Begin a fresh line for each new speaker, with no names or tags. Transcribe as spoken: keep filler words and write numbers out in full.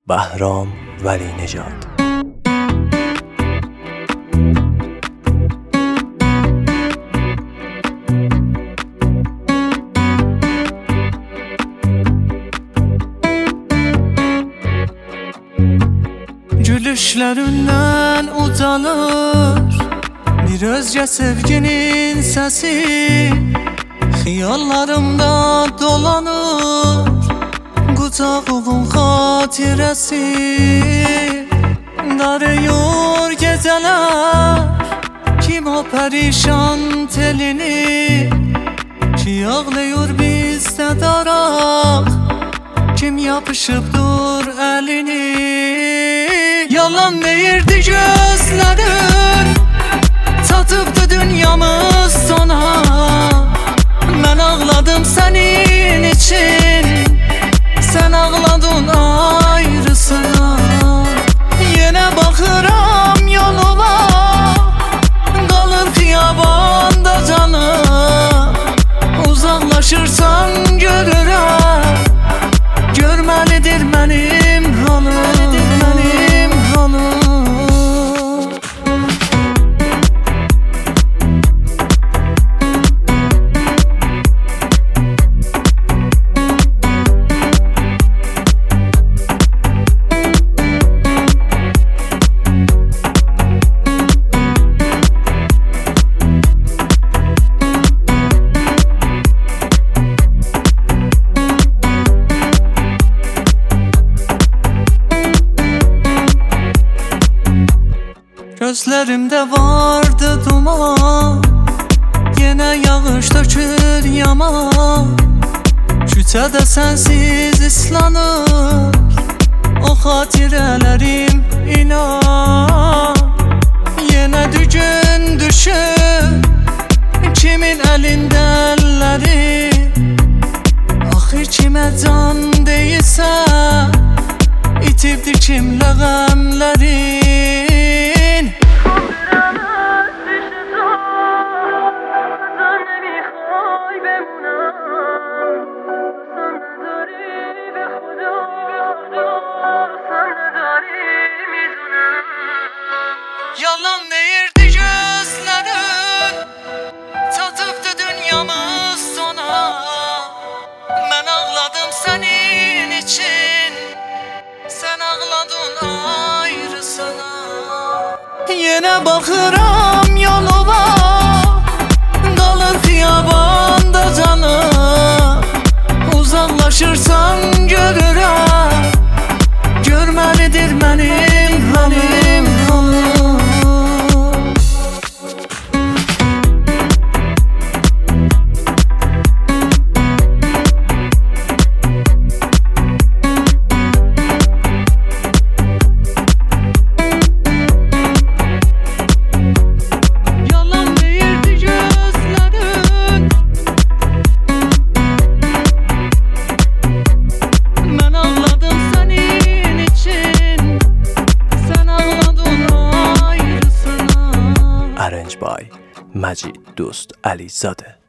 بهرام ولی نژاد.
Gülüşlerinden utanır bir özge sevginin sesi, xiyallarımda dolanır qucağın xatirəsi. Darıyor geceler kim o perişan telini, ki ağlıyor bizde daraq, kim yapışıbdır elini. Yalan deyirdi gözlərin, çatıbdı dünyamız sona. Mən ağladım sənin için, sən ağladın ayrısına. Yenə baxıram yoluma, qalır xiyabanda canım. Uzaqlaşırsan görürəm, görməlidir mənim halım, mənim halım. Gözlerimde vardı duman, yine yağış dökür yaman. Küçədə sensiz ıslanır o xatirələrim, inan. Yine dügün düşür kimin elinde elleri. Axı kimə can deyilsə, itibdi kimlə qəmlərin. Yalan deyirdi gözlərin, çatıbdı dünyamız sona. Mən ağladım sənin için, sən ağladın ayrısına. Yenə baxıram yoluma, qalır xiyabanda canım. Uzaqlaşırsan görürəm, görməlidir mənim halım, halım.
Arranged by Majid Dost Ali Zade.